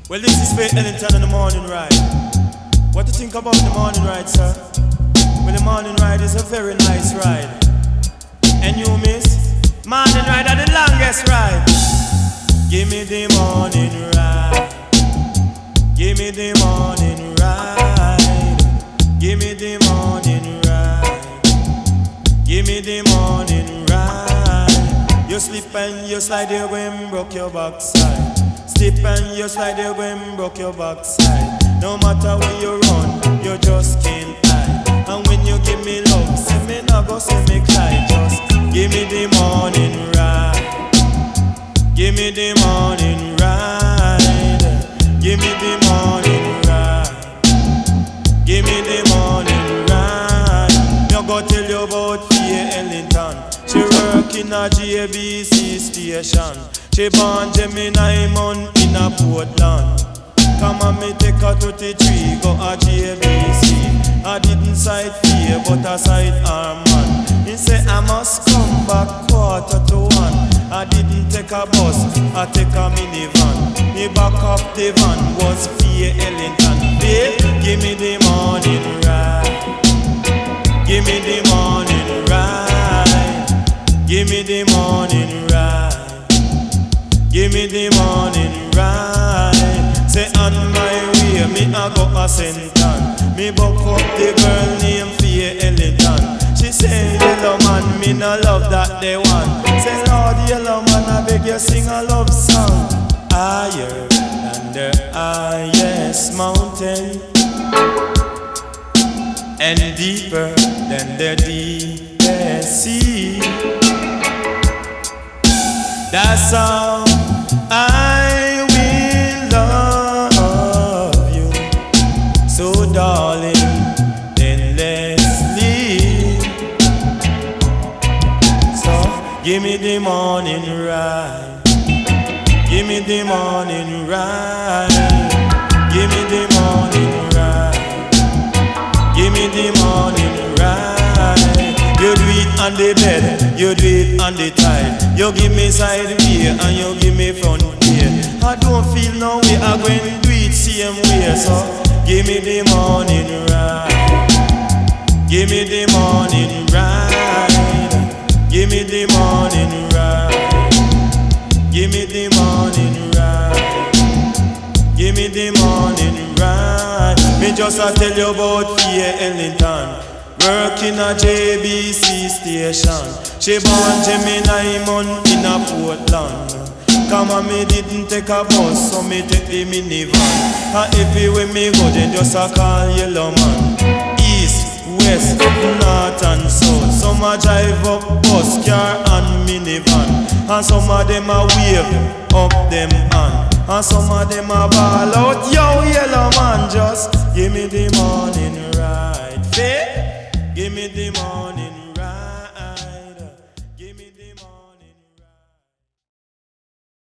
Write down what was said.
Well, this is for Ellington on the morning ride. What do you think about the morning ride, sir? Well, the morning ride is a very nice ride. And you, miss? Morning ride are the longest ride. Give me the morning ride. Give me the morning ride. Give me the morning ride. Give me the morning ride. You slip and you slide, you when broke your backside. Slip and you slide, you when broke your backside. No matter where you run, you just can't hide. And when you give me love, say me not go, say me cry. Just give me the morning ride. Give me the morning ride. Give me the morning ride. Give me the morning ride. Me go tell you about Faye Ellington. She work in a JBC station. She born Gemini Mon in a Portland. Come on, me take her to the tree, go a JBC. I didn't sight Faye, but I sight her man. He say I must come back 1:45. I didn't take a bus, I take a minivan. The back of the van was Faye Ellington. Faye, give me the morning ride. Give me the morning ride. Give me the morning ride. Give me the morning ride. Say on my way, me a go a Senton. Me buck up the girl named Faye Ellington. She say, yellow man, me no love that they want. Say, Lord, yellow man, I beg you sing a love song. Higher than the highest mountain, and deeper than the deepest sea. That's how I will love you. So darling, then let's live. So give me the morning ride. Give me the morning ride. Give me the morning ride. Give me the morning ride. You do it on the bed, you do it on the tide. You give me side way and you give me front way. I don't feel no way, I'm going to do it same way. So give me the morning ride. Give me the morning ride. Give me the morning ride. Give me the morning ride. Give me the morning ride. Me just a tell you about Faye Ellington. Work in a JBC station. She born Gemini Mon in a Portland. Come on, me didn't take a bus, so me take the minivan. And everywhere me go, then just a call yellow man. East, west, north and south. Some a drive up bus, car and minivan. And some of them a wave up them hand. And some of them a ball out. Yo, yellow man, just give me the morning ride. Faye, give me the morning.